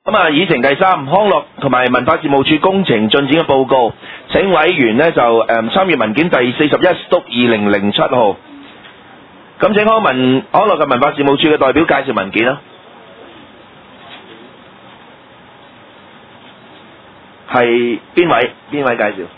議程第三，康樂同埋文化事務處工程進展嘅報告，請委員呢就參閱文件第41/2007號。咁請康樂及文化事務處嘅代表介紹文件啦。係邊位介紹？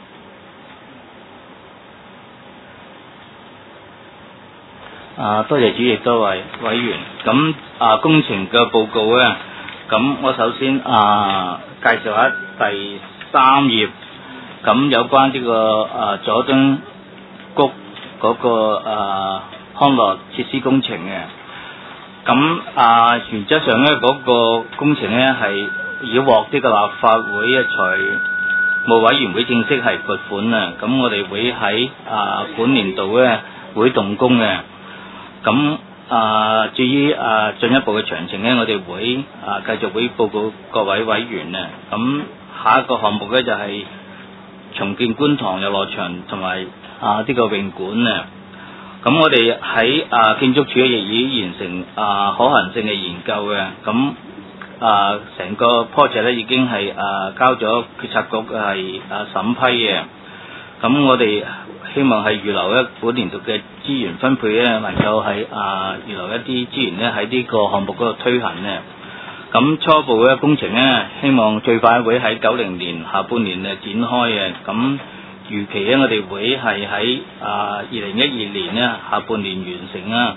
多謝主席，多位委員。咁工程嘅報告咧，咁我首先介紹下第3頁，咁有關呢個佐敦谷嗰個康樂設施工程嘅。咁原則上咧，嗰個工程咧係已獲呢個立法會嘅財務委員會正式係撥款啊。咁我哋會喺本年度咧會動工嘅。咁至於進一步嘅詳情咧，我哋會繼續會報告各位委員啊。咁下一個項目咧就係重建觀塘遊樂場同埋呢個泳館啊。咁我哋喺建築署亦已經完成可行性嘅研究嘅。咁成個 project 咧已經係交咗決策局係審批嘅。咁我哋希望係預留本年度嘅資源分配咧，能夠係預留一啲資源咧喺呢個項目嗰度推行咧。咁初步嘅工程咧，希望最快會喺90年下半年展開嘅。咁預期咧，我哋會係喺2012年咧下半年完成啦。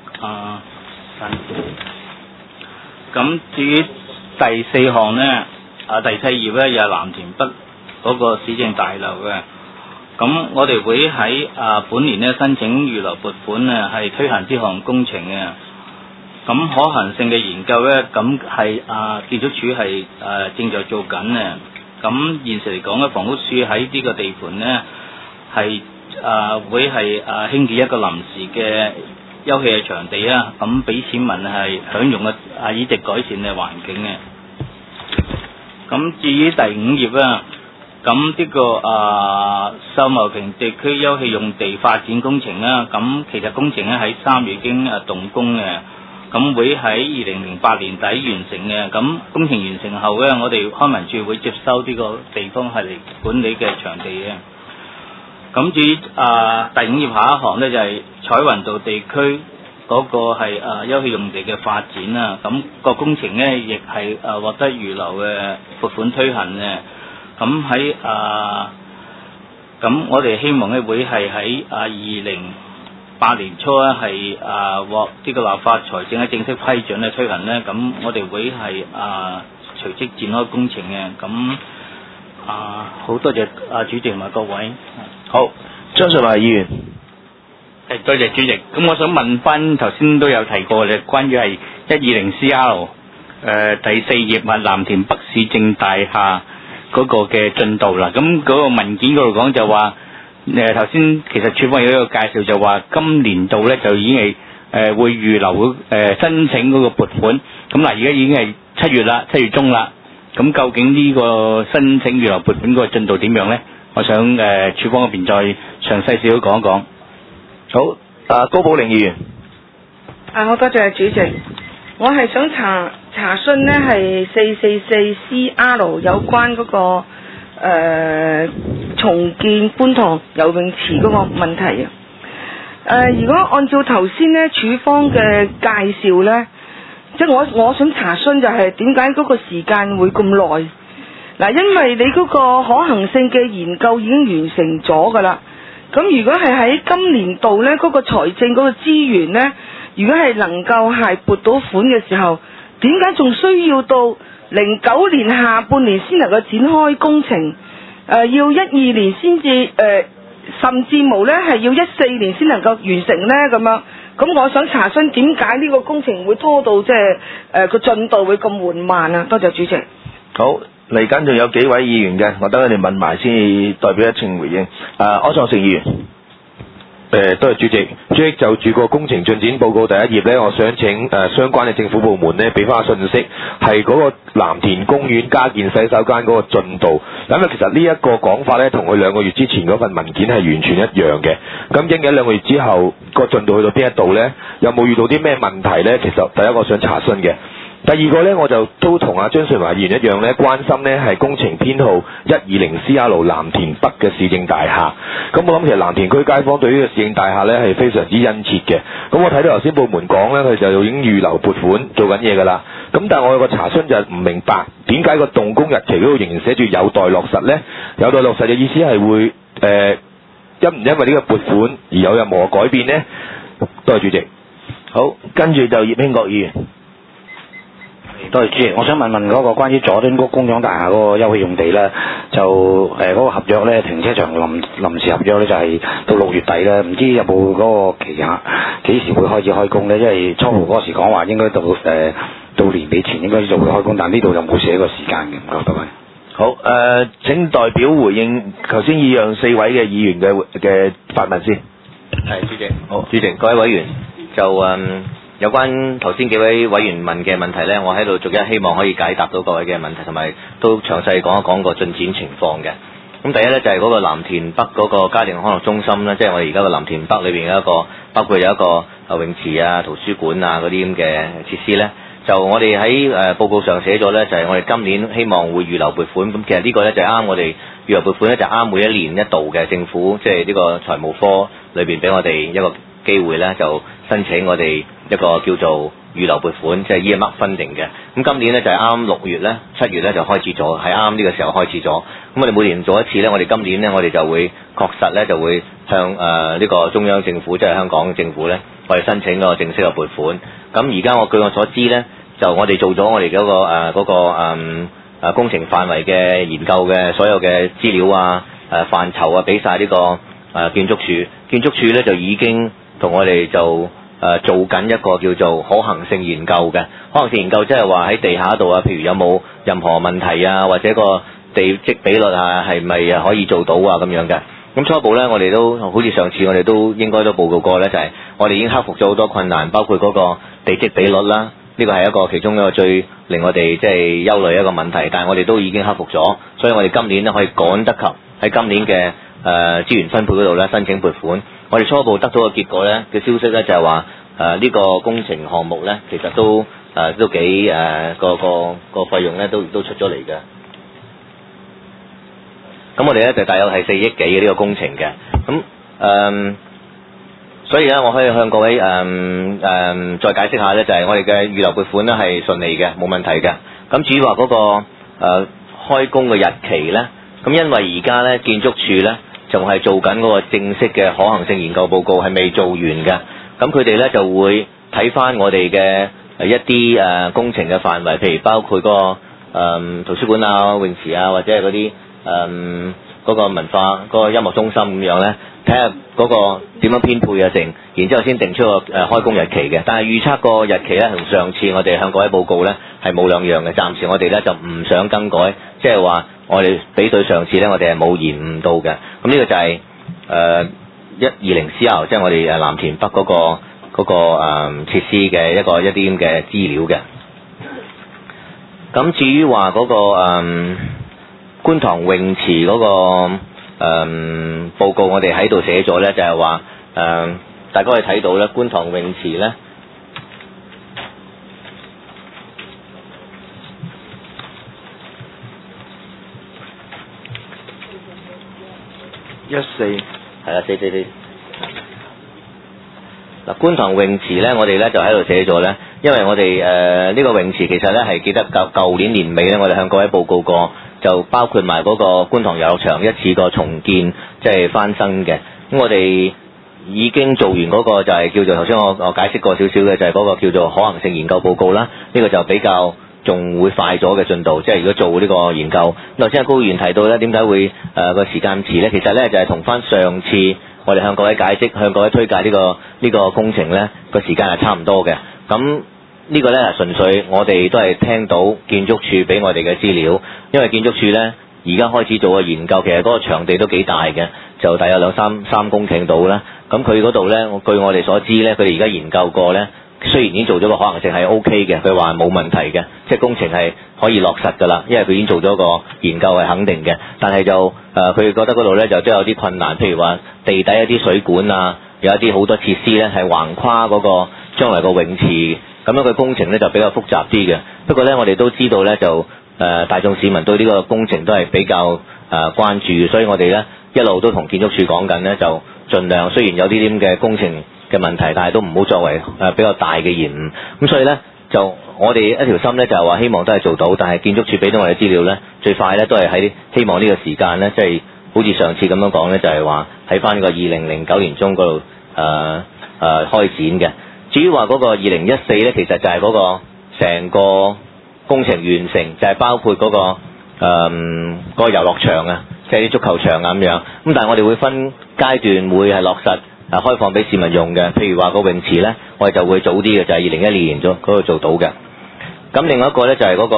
咁至於第4項咧，第4頁咧又係藍田北嗰個市政大樓嘅。咁我哋會喺本年咧申請預留撥款啊，係推行呢項工程嘅。咁可行性嘅研究咧，咁係建築署係正在做緊嘅。咁現時嚟講咧，房屋署喺呢個地盤咧係會係興建一個臨時嘅休憩嘅場地啊，咁俾市民係享用以值改善嘅環境嘅。咁至於第5頁啦。咁呢個秀茂坪地區休憩用地發展工程啦，咁其實工程咧喺3月已經動工嘅，咁會喺2008年底完成嘅。咁工程完成後咧，我哋康文署會接收呢個地方係嚟管理嘅場地嘅。咁至於第5頁下一行咧，就係彩雲道地區嗰個係休憩用地嘅發展啦。咁個工程咧亦係獲得預留嘅撥款推行嘅。咁喺咁我哋希望咧會係喺2008年初咧係獲呢個立法財政嘅正式批准咧推行咧，咁我哋會係隨即展開工程嘅。咁好多謝主席同埋各位。 好，張順華議員。 多謝主席。咁我想問翻頭先都有提過嘅，關於係120CR 第4頁藍田北市政大廈嗰個嘅進度啦。咁嗰個文件嗰度講就話頭先其實署方有一個介紹就話今年度咧就已經係會預留申請嗰個撥款。咁嗱，而家已經係7月啦，7月中啦。咁究竟呢個申請預留撥款嗰個進度點樣咧？我想署方嗰邊再詳細少少講一講。 好，高寶玲議員。 好多謝主席，我係想查詢呢係444CR 有關嗰個重建觀塘游泳池嗰個問題啊。如果按照頭先呢署方嘅介紹呢，即係我想查詢就係點解嗰個時間會咁耐？嗱，因為你嗰個可行性嘅研究已經完成咗噶啦。咁如果係喺今年度呢，嗰個財政嗰個資源呢，如果係能夠係撥到款嘅時候，點解仲需要到09年下半年先能夠展開工程？要12年先至甚至無呢係要14年先能夠完成呢咁樣。咁我想查詢點解呢個工程會拖到即係個進度會咁緩慢啊？多謝主席。 好，嚟緊仲有幾位議員嘅，我等佢哋問埋先代表一稱回應。柯創盛議員。 多謝主席。主席，就住個工程進展報告第1頁呢，我想請相關嘅政府部門呢俾翻個信息，係嗰個藍田公園加建洗手間嗰個進度。咁其實呢一個講法呢，同佢2個月之前嗰份文件係完全一樣嘅。咁應緊2個月之後個進度去到邊一度呢？有冇遇到啲咩問題呢？其實第一個想查詢嘅。 第二個呢，我就都同阿張瑞華議員一樣呢，關心呢係工程編號120CR 藍田北嘅市政大廈。咁我諗其實藍田區街坊對呢個市政大廈呢係非常之殷切嘅。咁我睇到頭先部門講呢，佢就已經預留撥款做緊嘢㗎啦。咁但係我有個查詢就唔明白點解個動工日期嗰度仍然寫住有待落實呢？有待落實嘅意思係會因唔因為呢個撥款而有任何改變呢？多謝主席。 好，跟住就葉興國議員。 多謝主席，我想問嗰個關於佐敦谷工廠大廈嗰個休憩用地咧，就嗰個合約咧，停車場臨時合約咧就係到6月底咧，唔知有冇嗰個期限，幾時會開始開工咧？因為初步嗰時講話應該到年尾前應該就會開工，但呢度就冇寫個時間嘅，唔該各位。 好，請代表回應頭先以上4位嘅議員嘅發問先。 係主席，好，主席，各位委員就有關頭先幾位委員問嘅問題呢，我喺度逐一希望可以解答到各位嘅問題，同埋都詳細講一講個進展情況嘅。咁第一呢，就係嗰個藍田北嗰個家庭康樂中心呢，即係我哋而家個藍田北裏邊有一個，包括有一個泳池啊、圖書館啊嗰啲咁嘅設施呢。就我哋喺報告上寫咗呢，就係我哋今年希望會預留撥款。咁其實呢個呢，就係啱我哋預留撥款呢，就啱每一年一度嘅政府即係呢個財務科裏邊俾我哋一個機會呢，就申請我哋一個叫做預留撥款，即係 earmark funding嘅。咁今年呢，就係啱6月呢、7月呢就開始咗，係啱呢個時候開始咗。咁我哋每年做一次呢，我哋今年呢，我哋就會確實呢，就會向呢個中央政府，即係香港政府呢，我哋申請個正式嘅撥款。咁而家據我所知呢，就我哋做咗我哋嗰個工程範圍嘅研究嘅所有嘅資料啊、範疇啊，俾晒呢個建築署。建築署呢，就已經同我哋就做緊一個叫做可行性研究嘅。可行性研究即係話喺地下度啊，譬如有冇任何問題啊，或者個地積比率啊係咪可以做到啊咁樣嘅。咁初步呢，我哋都好似上次我哋都應該都報告過呢，就係我哋已經克服咗好多困難，包括嗰個地積比率啦。呢個係一個其中一個最令我哋即係憂慮一個問題，但係我哋都已經克服咗，所以我哋今年呢可以趕得及喺今年嘅資源分配嗰度呢申請撥款。我哋初步得到嘅結果呢嘅消息呢，就係話呢個工程項目呢，其實都幾個費用呢都出咗嚟嘅。咁我哋呢就大約係4億幾嘅呢個工程嘅。咁所以咧，我可以向各位再解釋下呢，就係我哋嘅預留撥款呢係順利嘅，冇問題嘅。咁至於話嗰個開工嘅日期呢，咁因為而家呢建築署呢仲係做緊嗰個正式嘅可行性研究報告，係未做完嘅。咁佢哋呢就會睇翻我哋嘅一啲工程嘅範圍，譬如包括個圖書館啊、泳池啊，或者係嗰啲嗰個文化嗰個音樂中心咁樣呢，睇下嗰個點樣編配啊成，然之後先定出個開工日期嘅。但係預測個日期呢，同上次我哋向各位報告呢係冇兩樣嘅。暫時我哋呢就唔想更改，即係話我哋比對上次呢，我哋係冇延誤到嘅。咁呢個就係120CR，即係我哋藍田北嗰個設施嘅一啲咁嘅資料嘅。咁至於話嗰個觀塘泳池嗰個報告，我哋喺度寫咗呢，就係話大家可以睇到呢，觀塘泳池呢，係啊，444。嗱，觀塘泳池呢，我哋呢就喺度寫咗呢，因為我哋呢個泳池其實呢係記得舊年年尾呢，我哋向各位報告過，就包括埋嗰個觀塘遊樂場一次過重建，即係翻新嘅。咁我哋已經做完嗰個就係叫做頭先我解釋過少少嘅，就係嗰個叫做可行性研究報告啦。呢個就比較仲會快咗嘅進度，即係如果做呢個研究。頭先高議員提到呢，點解會個時間遲呢？其實呢就係同翻上次我哋向各位解釋、向各位推介呢個工程呢個時間係差唔多嘅。咁呢個呢純粹我哋都係聽到建築署俾我哋嘅資料，因為建築署呢而家開始做個研究，其實嗰個場地都幾大嘅，就大約2-3公頃到啦。咁佢嗰度呢，據我哋所知呢，佢哋而家研究過呢，雖然已經做咗個可行性係 OK 嘅，佢話冇問題嘅，即係工程係可以落實㗎啦，因為佢已經做咗個研究係肯定嘅。但係就佢覺得嗰度呢，就都有啲困難，譬如話地底一啲水管啊，有一啲好多設施呢係橫跨嗰個將來個泳池咁樣佢工程呢就比較複雜啲嘅。不過呢，我哋都知道呢，就大眾市民對呢個工程都係比較關注，所以我哋呢一路都同建築署講緊呢，就盡量雖然有啲啲嘅工程嘅問題，但係都唔好作為比較大嘅延誤。咁所以呢，就我哋一條心呢，就係話希望都係做到，但係建築署俾到我哋資料呢，最快呢都係喺希望呢個時間呢，即係好似上次咁樣講呢，就係話喺翻個2009年中嗰度開展嘅。至於話嗰個2014呢，其實就係嗰個成個工程完成，就係包括嗰個嗰個遊樂場啊，即係啲足球場啊咁樣。咁但係我哋會分階段會係落實開放俾市民用嘅。譬如話個泳池呢，我哋就會早啲嘅，就係2012年嗰度做到嘅。咁另外一個呢，就係嗰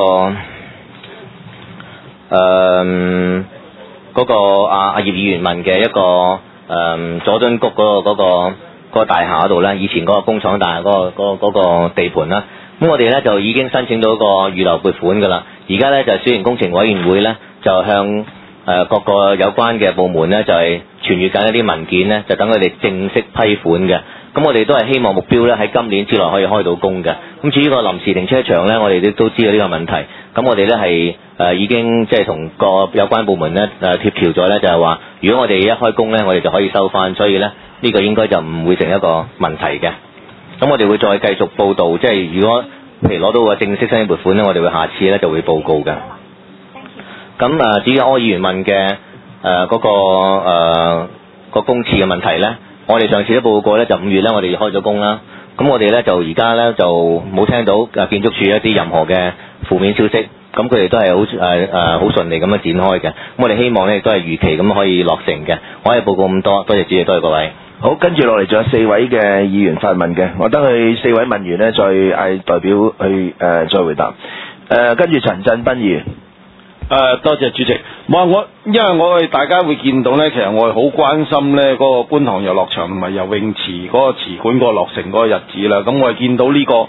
個阿葉議員問嘅一個佐敦谷嗰個大廈嗰度呢，以前嗰個工廠大廈嗰個地盤啦。咁我哋呢就已經申請到個預留撥款㗎啦。而家呢，就小型工程委員會呢，就向各個有關嘅部門呢，就係傳閱緊一啲文件呢，就等佢哋正式批款嘅。咁我哋都係希望目標呢，喺今年之內可以開到工嘅。咁至於個臨時停車場呢，我哋都知道呢個問題。咁我哋呢係已經即係同個有關部門呢協調咗呢，就係話如果我哋一開工呢，我哋就可以收翻，所以呢，呢個應該就唔會成一個問題嘅。咁我哋會再繼續報導，即係如果譬如攞到個正式申請撥款呢，我哋會下次呢就會報告嘅。咁至於柯議員問嘅嗰個公廁嘅問題呢，我哋上次都報告過呢，就5月呢，我哋開咗工啦。咁我哋呢，就而家呢，就冇聽到建築署一啲任何嘅負面消息，咁佢哋都係好順利咁樣展開嘅。咁我哋希望呢，亦都係如期咁可以落成嘅。我可以報告咁多，多謝主席，多謝各位。 好，跟住落嚟仲有4位嘅議員發問嘅，我等佢4位問完呢，再嗌代表去再回答。跟住陳振斌議員。 多謝主席。因為我哋大家會見到呢，其實我係好關心呢嗰個觀塘遊樂場同埋游泳池嗰個池館嗰個落成嗰個日子啦。咁我哋見到呢個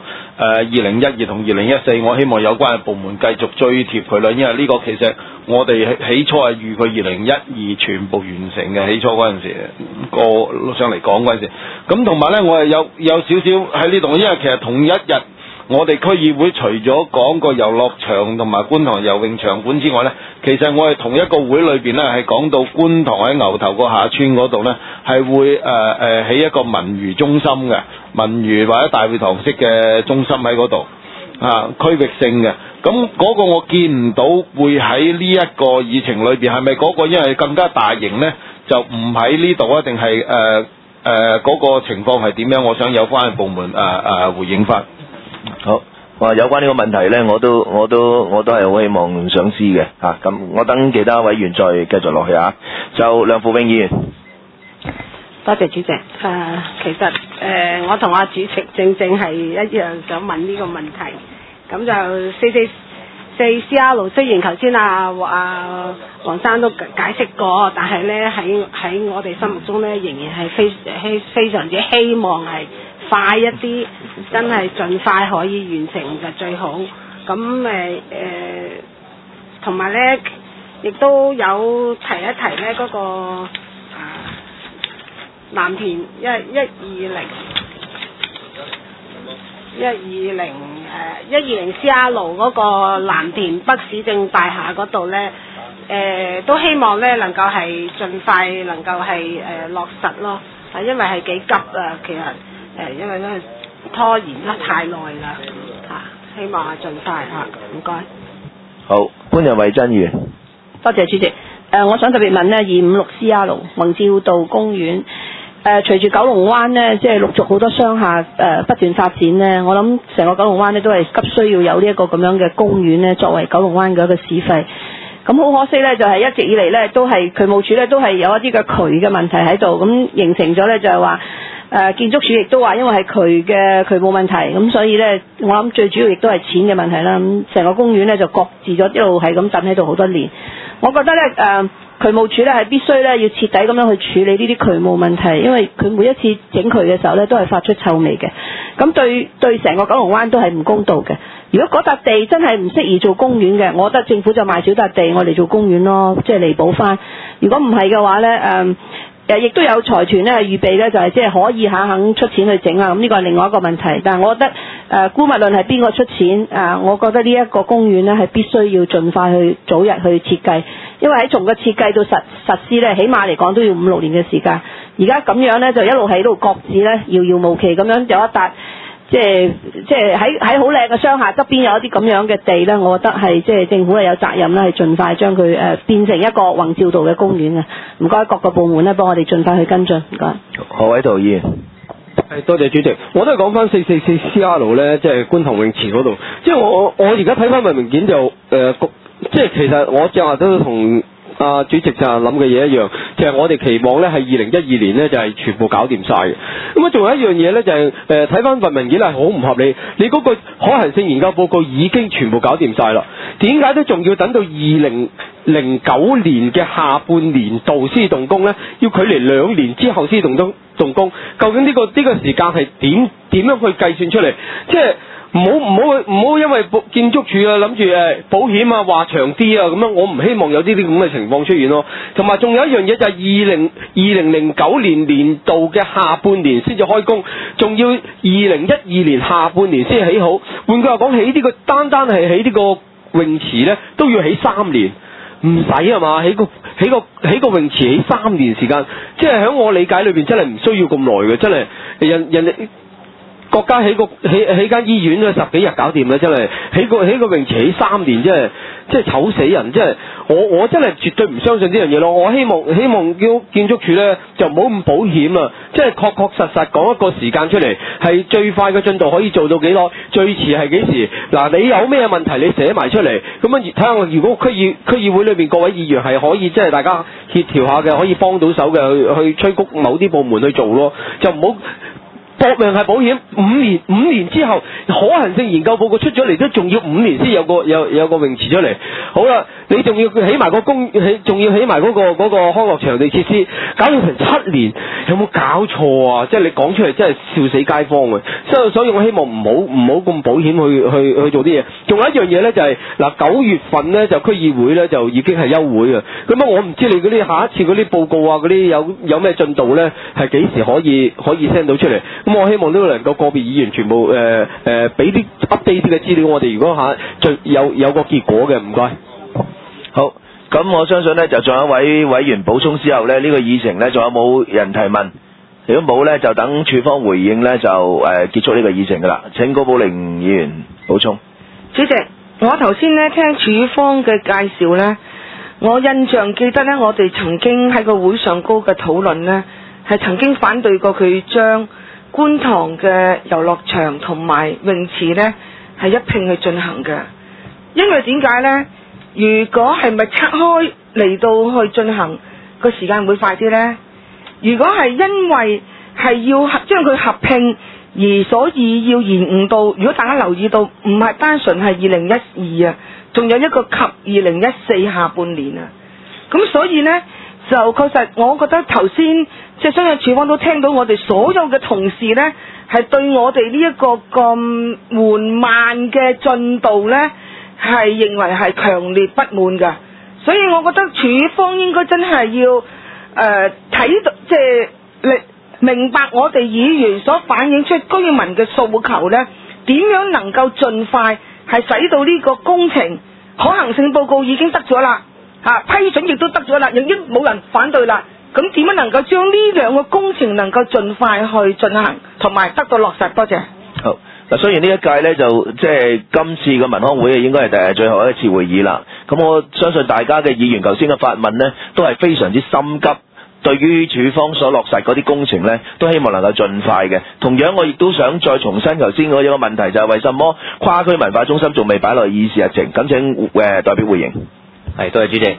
2012同2014，我希望有關嘅部門繼續追貼佢啦。因為呢個其實我哋起初係預佢2012全部完成嘅，起初嗰陣時過上嚟講嗰陣時。咁同埋呢，我係有少少喺呢度，因為其實同一日，我哋區議會除咗講個遊樂場同埋觀塘游泳場館之外呢，其實我哋同一個會裏邊呢係講到觀塘喺牛頭角下村嗰度呢係會起一個文娛中心嘅，文娛或者大會堂式嘅中心喺嗰度區域性嘅。咁嗰個我見唔到會喺呢一個議程裏邊，係咪嗰個因為更加大型呢，就唔喺呢度啊？定係嗰個情況係點樣？我想有關嘅部門回應翻。 好，有關呢個問題呢，我都係好希望想知嘅嚇。咁我等其他委員再繼續落去啊。就梁富榮議員， 多謝主席。其實我同阿主席正係一樣想問呢個問題。咁就444C-R，雖然頭先黃生都解釋過，但係呢喺我哋心目中呢，仍然係非常之希望係快一啲，真係盡快可以完成就最好。咁同埋呢，亦都有提一提呢嗰個藍田120C-R 嗰個藍田北市政大廈嗰度呢，都希望呢能夠係盡快能夠係落實咯。因為係幾急啊，其實因為咧拖延得太耐啦，希望係盡快唔該。 好，潘日慧珍議員。 多謝主席。我想特別問呢256C-R 宏照道公園。隨住九龍灣呢，即係陸續好多商廈不斷發展呢，我諗成個九龍灣呢都係急需要有呢一個咁樣嘅公園呢，作為九龍灣嘅一個市肺。咁好可惜呢，就係一直以嚟呢，都係渠務署呢都係有一啲嘅渠嘅問題喺度，咁形成咗呢，就係話建築署亦都話因為係渠務問題，咁所以呢，我諗最主要亦都係錢嘅問題啦。咁成個公園呢，就擱置咗，一路係咁等喺度好多年。我覺得呢，渠務署呢係必須呢要徹底咁樣去處理呢啲渠務問題，因為佢每一次整渠嘅時候呢都係發出臭味嘅，咁對成個九龍灣都係唔公道嘅。如果嗰笪地真係唔適宜做公園嘅，我覺得政府就賣少笪地我嚟做公園咯，即係彌補翻。如果唔係嘅話呢，亦都有財團呢預備呢，就係即係可以肯出錢去整啊，咁呢個係另外一個問題。但係我覺得姑勿論係邊個出錢我覺得呢一個公園呢係必須要盡快去早日去設計，因為喺從個設計到實施呢，起碼嚟講都要5-6年嘅時間。而家咁樣呢，就一路喺度擱置呢，遙遙無期咁樣有一笪。即係喺好靚嘅商廈側邊有一啲咁樣嘅地呢，我覺得係即係政府係有責任啦，係盡快將佢變成一個宏照道嘅公園嘅。唔該各個部門呢，幫我哋盡快去跟進。唔該。 何偉圖議員。 係多謝主席，我都係講翻444CR 咧，即係觀塘泳池嗰度。即係我而家睇翻份文件就即係其實我正話都同主席就諗嘅嘢一樣，就係我哋期望咧係2012年咧就係全部搞掂晒嘅。咁啊，仲有一樣嘢咧就係睇翻份文件係好唔合理。你嗰個可行性研究報告已經全部搞掂晒啦，點解都仲要等到2009年嘅下半年度先動工咧？要距離2年之後先動工，究竟呢個時間係點樣去計算出嚟？即係唔好因為建築署諗住保險話長啲咁樣，我唔希望有呢啲咁嘅情況出現咯。同埋仲有一樣嘢就係2009年度嘅下半年先至開工，仲要2012年下半年先起好。換句話講，起呢個單係起呢個泳池咧，都要起3年。唔使啊嘛，起個泳池起3年時間，即係喺我理解裏邊真係唔需要咁耐嘅，真係人哋國家起間醫院都10幾日搞掂啦，真係起個泳池起3年，即係醜死人，即係我真係絕對唔相信呢樣嘢咯。我希望建築署咧就唔好咁保險啊，即係確實講一個時間出嚟，係最快嘅進度可以做到幾耐，最遲係幾時？嗱，你有咩問題你寫埋出嚟，咁樣睇下如果區議會裏邊各位議員係可以即係大家協調下嘅，可以幫到手嘅去催谷某啲部門去做咯，就唔好。搏命係保險，5年之後可行性研究報告出咗嚟，都仲要5年先有個泳池出嚟。好啦，你仲要起埋仲要起埋嗰個康樂場地設施，搞到成7年，有冇搞錯啊？即係你講出嚟真係笑死街坊嘅。所以我希望唔好咁保險去做啲嘢。仲有一樣嘢咧就係9月份咧就區議會咧就已經係休會嘅。咁啊，我唔知你嗰啲下一次嗰啲報告啊嗰啲有咩進度咧，係幾時可以 send 到出嚟？咁我希望都能夠個別議員全部俾啲 update 啲嘅資料，我哋如果有個結果嘅，唔該。 好，咁我相信呢，就仲有一位委員補充之後呢，呢個議程呢，仲有冇人提問？如果冇呢，就等處方回應呢，就結束呢個議程噶啦。請高寶玲議員補充。 主席，我頭先呢聽處方嘅介紹呢，我印象記得呢，我哋曾經喺個會上高嘅討論呢，係曾經反對過佢將觀塘嘅遊樂場同埋泳池呢係一併去進行嘅，因為點解呢？如果係咪拆開嚟到去進行，個時間會快啲呢？如果係因為係要將佢合併而所以要延誤到，如果大家留意到，唔係單純係2012啊，仲有一個及2014下半年啊，咁所以呢，就確實我覺得頭先即係相信處方都聽到我哋所有嘅同事呢，係對我哋呢一個咁緩慢嘅進度呢，係認為係強烈不滿㗎。所以我覺得處方應該真係要睇到即係明白我哋議員所反映出居民嘅訴求呢，點樣能夠盡快係使到呢個工程可行性報告已經得咗啦，批准亦都得咗啦，已經冇人反對啦。咁點樣能夠將呢兩個工程能夠盡快去進行，同埋得到落實？多謝。 好嗱，雖然呢一屆呢，就即係今次嘅民康會應該係最後一次會議啦。咁我相信大家嘅議員頭先嘅發問呢，都係非常之心急。對於處方所落實嗰啲工程呢，都希望能夠盡快嘅。同樣我亦都想再重申頭先嗰一個問題，就係為什麼跨區文化中心仲未擺落議事日程？咁請代表回應。 係，多謝主席。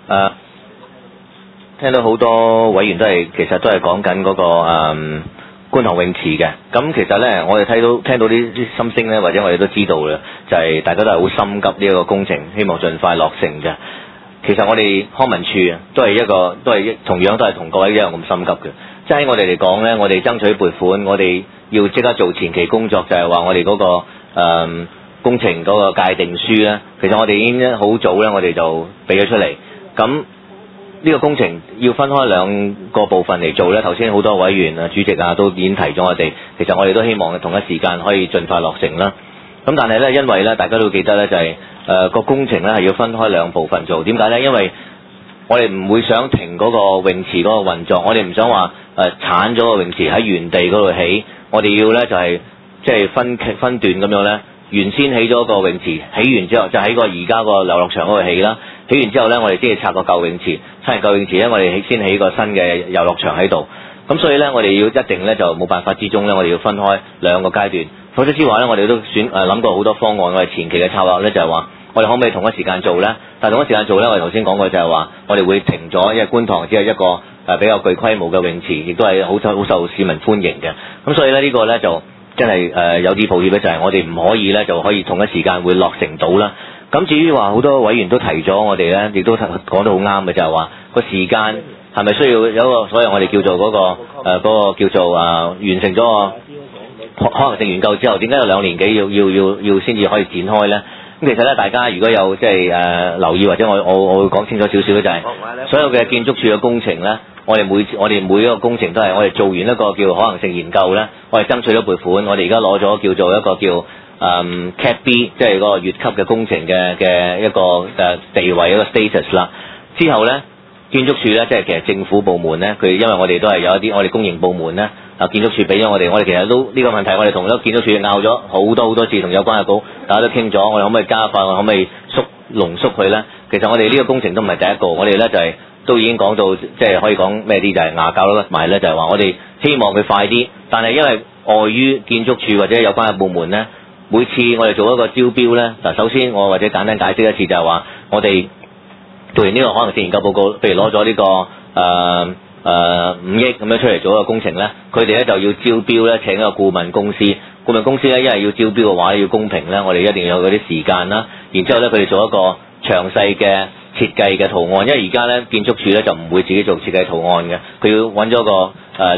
聽到好多委員其實都係講緊嗰個觀塘泳池嘅。咁其實呢，我哋聽到啲心聲呢，或者我哋都知道啦，就係大家都係好心急呢一個工程，希望盡快落成嘅。其實我哋康文署都係同樣都係同各位一樣咁心急嘅。即係喺我哋嚟講呢，我哋爭取撥款，我哋要即刻做前期工作，就係話我哋嗰個工程嗰個界定書呢，其實我哋已經好早呢，我哋就俾咗出嚟。咁呢個工程要分開兩個部分嚟做呢，頭先好多委員啊、主席啊都已經提咗我哋，其實我哋都希望同一時間可以盡快落成啦。咁但係呢，因為呢大家都記得呢，就係個工程呢係要分開兩部分做。點解呢？因為我哋唔會想停嗰個泳池嗰個運作，我哋唔想話剷咗個泳池喺原地嗰度起，我哋要呢就係即係分段咁樣呢。原先起咗個泳池，起完之後就喺個而家個遊樂場嗰度起啦。起完之後呢，我哋先至拆個舊泳池，拆完舊泳池呢，我哋先起個新嘅遊樂場喺度。咁所以呢，我哋要一定呢，就冇辦法之中呢，我哋要分開兩個階段。否則之話呢，我哋都諗過好多方案。我哋前期嘅策劃呢，就係話，我哋可唔可以同一時間做呢？但係同一時間做呢，我哋頭先講過就係話，我哋會停咗，因為觀塘只係一個比較具規模嘅泳池，亦都係好受市民歡迎嘅。咁所以呢，呢個呢，就真係有啲抱歉咧，就係我哋唔可以咧，就可以同一時間會落成到啦。咁至於話好多委員都提咗我哋咧，亦都講得好啱嘅，就係話個時間係咪需要有一個所謂我哋叫做嗰個叫做完成咗個可能性研究之後，點解有2年幾要先至可以展開咧？咁其實咧，大家如果有即係留意或者我會講清楚少少咧，就係所有嘅建築署嘅工程咧。我哋每一個工程都係我哋做完一個叫可能性研究呢，我哋爭取咗撥款，我哋而家攞咗叫做一個叫Cat B， 即係嗰個乙級嘅工程嘅一個地位一個 status 啦。之後呢，建築署呢，即係其實政府部門呢，佢因為我哋都係有一啲我哋公營部門呢，建築署俾咗我哋其實都呢個問題，我哋同咗建築署拗咗好多次，同有關嘅局大家都傾咗，我哋可唔可以加快，我哋可唔可以濃縮佢呢？其實我哋呢個工程都唔係第一個，我哋呢就係。都已經講到，即係可以講咩啲，就係牙膠啦，埋咧就係話我哋希望佢快啲，但係因為礙於建築署或者有關嘅部門咧，每次我哋做一個招標咧，嗱首先我或者簡單解釋一次就係話，我哋做完呢個可能性研究報告，譬如攞咗呢個5億咁樣出嚟做一個工程咧，佢哋咧就要招標咧請一個顧問公司，顧問公司咧因為要招標嘅話要公平咧，我哋一定要有嗰啲時間啦，然之後咧佢哋做一個詳細嘅設計嘅圖案，因為而家咧建築署咧就唔會自己做設計圖案嘅，佢要揾咗個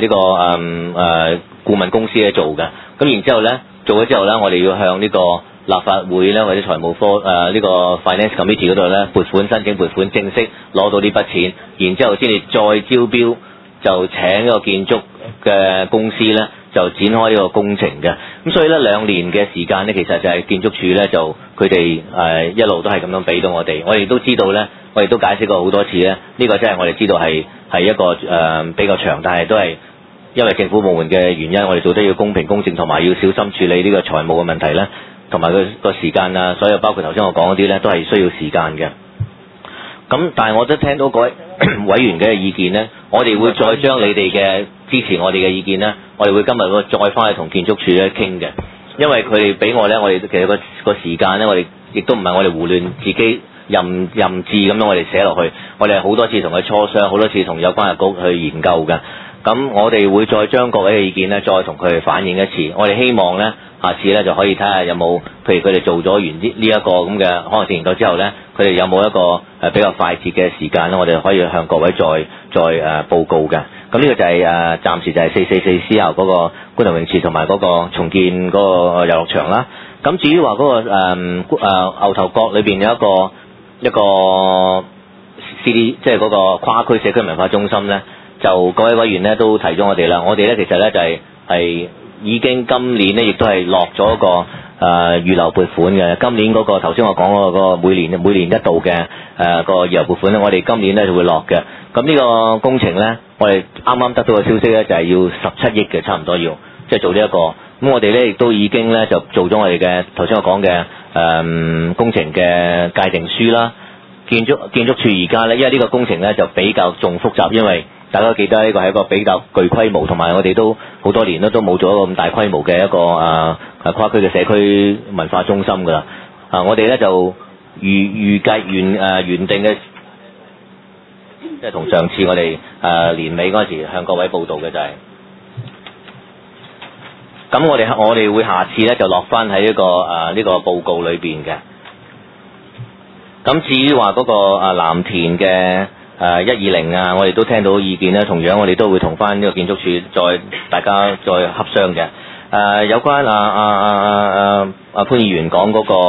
顧問公司去做嘅。咁然之後咧做咗之後咧，我哋要向呢個立法會咧或者財務科呢個 Finance Committee 嗰度咧撥款申請撥款，正式攞到呢筆錢，然之後先至再招標，就請一個建築嘅公司咧就展開呢個工程嘅。咁所以咧2年嘅時間咧，其實就係建築署咧就佢哋一路都係咁樣俾到我哋。我哋都知道咧，我哋都解釋過好多次咧，呢個真係我哋知道係一個比較長，但係都係因為政府部門嘅原因，我哋做得要公平公正，同埋要小心處理呢個財務嘅問題咧，同埋個時間啊，所有包括頭先我講嗰啲咧，都係需要時間嘅。咁但係我都聽到各位委員嘅意見咧，我哋會再將你哋嘅支持我哋嘅意見咧，我哋會今日再翻去同建築署咧傾嘅，因為佢哋俾我咧，我哋其實個時間咧，我哋亦都唔係我哋胡亂自己任志咁樣我哋寫落去，我哋係好多次同佢磋商，好多次同有關嘅局去研究嘅。咁我哋會再將各位嘅意見咧，再同佢哋反映一次。我哋希望咧，下次咧就可以睇下有冇，譬如佢哋做咗完呢一個咁嘅可能性研究之後咧，佢哋有冇一個比較快捷嘅時間咧，我哋可以向各位再報告嘅。咁呢個就係暫時就係444C 嗰個觀塘泳池同埋嗰個重建嗰個遊樂場啦。咁至於話嗰個牛頭角裏邊有一個 CD， 即係嗰個跨區社區文化中心咧。就各位委員咧都提咗我哋啦，我哋咧其實咧就係已經今年咧亦都係落咗個預留撥款嘅。今年嗰個頭先我講嗰個每年一度嘅個預留撥款咧，我哋今年咧就會落嘅。咁呢個工程咧，我哋啱啱得到嘅消息咧就係要17億嘅，差唔多要即係做呢一個。咁我哋咧亦都已經咧就做咗我哋嘅頭先我講嘅工程嘅界定書啦。建築署而家咧，因為呢個工程咧就比較仲複雜，因為大家記得呢個係一個比較具規模，同埋我哋都好多年都冇做一個咁大規模嘅一個跨區嘅社區文化中心㗎啦。我哋咧就預計原定嘅，即係同上次我哋年尾嗰陣時向各位報道嘅就係、咁我哋會下次咧就落翻喺呢個報告裏邊嘅。咁至於話嗰個藍田嘅120啊，我哋都聽到意見咧，同樣我哋都會同翻呢個建築署大家再洽商嘅。有關潘議員講嗰個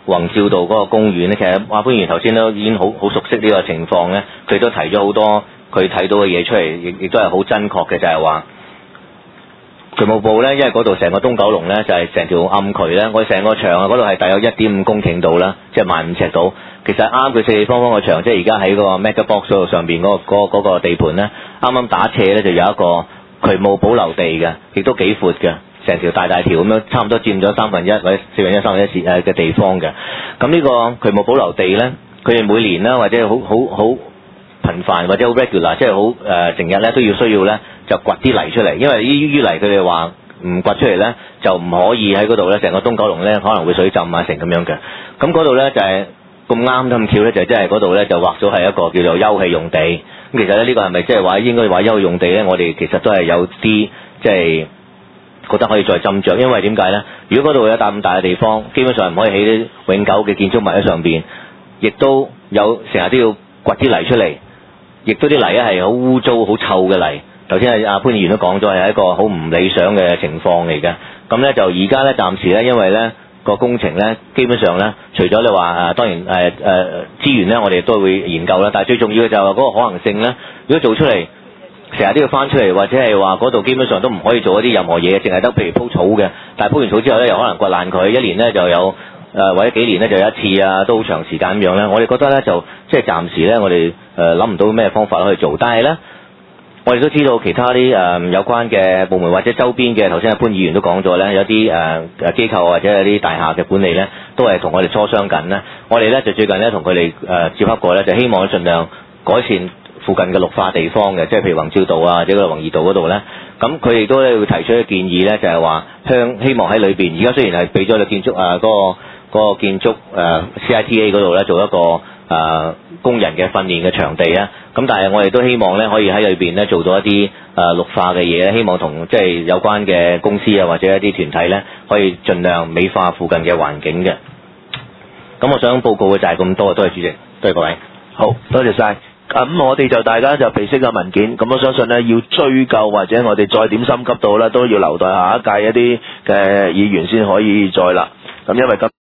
宏照道嗰個公園咧，其實阿潘議員頭先都已經好熟悉呢個情況咧，佢都提咗好多佢睇到嘅嘢出嚟，亦都係好真確嘅，就係話渠務部咧，因為嗰度成個東九龍咧就係成條暗渠咧，我哋成個場啊嗰度係大約1.5公頃度啦，即係15000尺度。其實啱佢四四方方個場，即係而家喺個 Mega Box 度上邊嗰個地盤咧，啱啱打斜咧就有一個渠務保留地嘅，亦都幾闊嘅，成條大條咁樣，差唔多佔咗1/3或者1/4、1/3嘅地方嘅。咁呢個渠務保留地咧，佢哋每年啦或者好頻繁或者好 regular， 即係好成日咧都需要咧就掘啲泥出嚟，因為呢啲泥佢哋話唔掘出嚟咧就唔可以喺嗰度咧，成個東九龍咧可能會水浸啊成咁樣嘅。咁嗰度咧就係咁啱咁巧咧，就即係嗰度咧就劃咗係一個叫做休憩用地。咁其實咧呢個係咪即係話應該話休憩用地咧？我哋其實都係有啲即係覺得可以再斟酌，因為點解咧？如果嗰度有咁大嘅地方，基本上唔可以起啲永久嘅建築物喺上邊，亦都有成日都要掘啲泥出嚟，亦都啲泥咧係好污糟、好臭嘅泥。頭先阿潘議員都講咗係一個好唔理想嘅情況嚟嘅。咁咧就而家咧暫時咧，因為咧個工程咧基本上咧，除咗你話當然資源咧，我哋都會研究啦。但係最重要嘅就係話嗰個可能性咧，如果做出嚟成日都要翻出嚟，或者係話嗰度基本上都唔可以做一啲任何嘢，淨係得譬如鋪草嘅。但係鋪完草之後咧，又可能掘爛佢，一年咧就有或者幾年咧就有一次啊，都好長時間咁樣咧。我哋覺得咧就即係暫時咧，我哋諗唔到咩方法可以做，但係咧。我哋都知道其他啲有關嘅部門或者周邊嘅，頭先阿潘議員都講咗咧，有啲機構或者有啲大廈嘅管理咧，都係同我哋磋商緊咧。我哋咧就最近咧同佢哋接洽過咧，就希望盡量改善附近嘅綠化地方嘅，即係譬如宏照道啊，或者嗰個宏義道嗰度咧。咁佢亦都咧會提出一個建議咧，就係話希望喺裏邊，而家雖然係俾咗個建築嗰個建築CITA 嗰度咧做一個工人嘅訓練嘅場地啊，咁但係我哋都希望咧可以喺裏邊咧做到一啲綠化嘅嘢咧，希望同即係有關嘅公司啊或者一啲團體咧可以盡量美化附近嘅環境嘅。咁我想報告嘅就係咁多，多謝主席，多謝各位。 好，多謝晒。咁我哋就大家就備悉嘅文件，咁我相信咧要追究或者我哋再點心急到咧，都要留待下一屆一啲嘅議員先可以再啦。咁因為今